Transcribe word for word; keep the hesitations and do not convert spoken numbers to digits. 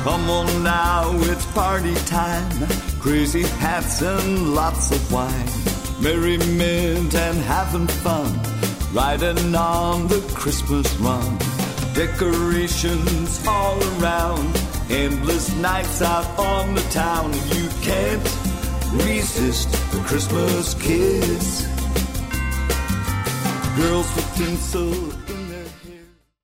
Come on now, it's party time. Crazy hats and lots of wine. Merriment and having fun. Riding on the Christmas run. Decorations all around. Endless nights out on the town. You can't resist the Christmas kiss. Girls with tinsel